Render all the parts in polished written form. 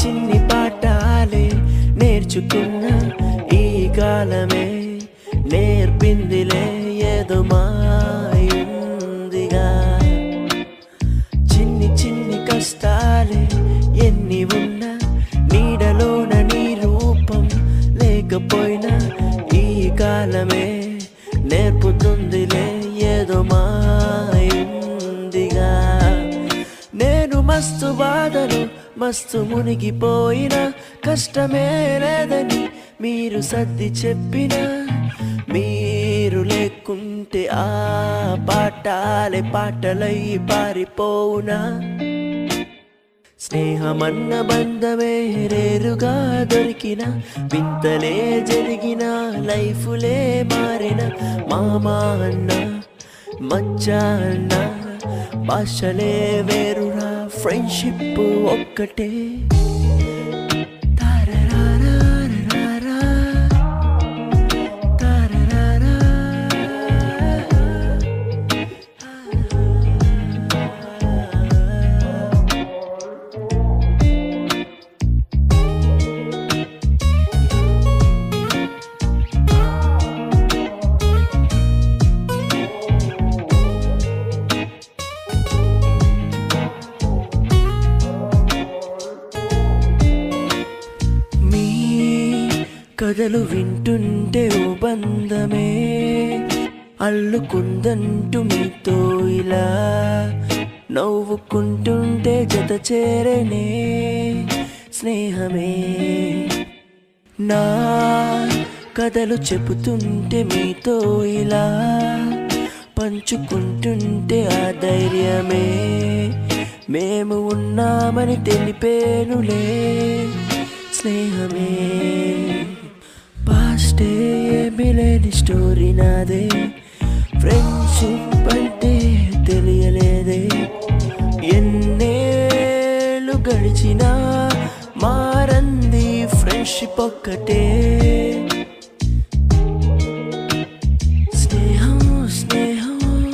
చిన్ని పాఠాలే నేర్చుకున్న ఈ కాలమే నేర్పిందిలే ఏదో మాయుందిగా. చిన్ని చిన్ని కష్టాలే ఎన్ని ఉన్నా నీడలోన నీ రూపం లేకపోయినా ఈ కాలమే నేర్పుతుందిలే ఏదో మాయుందిగా. నేను మస్తు బాధలు మస్తు మునిగిపోయిన కష్టమే లేదని మీరు సర్ది చెప్పిన మీరు లేకుంటే ఆ పాఠాలే పాటలై పారిపోవునా. స్నేహమన్న బంధమే రేరుగా దొరికిన వింతలే జరిగిన లైఫులే మారిన మామా అన్న మచ్చా అన్న భాషలే వేరురా ఫ్రెండ్షిప్ ఒక్కటే. కథలు వింటుంటే ఓ బంధమే అల్లుకుందంటూ మీతో ఇలా నవ్వుకుంటుంటే జత చేరనే స్నేహమే. నా కథలు చెబుతుంటే మీతో ఇలా పంచుకుంటుంటే ఆ ధైర్యమే మేము ఉన్నామని తెలిపేనులే స్నేహమే. పాస్టే ఏమీ లేని స్టోరీ నాదే, ఫ్రెండ్షిప్ అంటే తెలియలేదే. ఎన్నేళ్ళు గడిచినా మారంది ఫ్రెండ్షిప్ ఒక్కటే. స్నేహం స్నేహం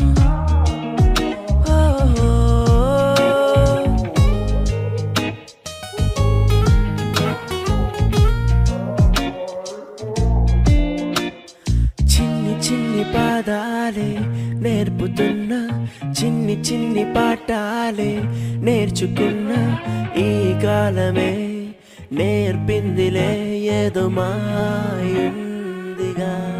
చిన్ని పాదాలే నేర్పుతున్న చిన్ని చిన్ని పాఠాలే నేర్చుకున్న ఈ కాలమే నేర్పిందిలే ఏదో మాయుందిగా.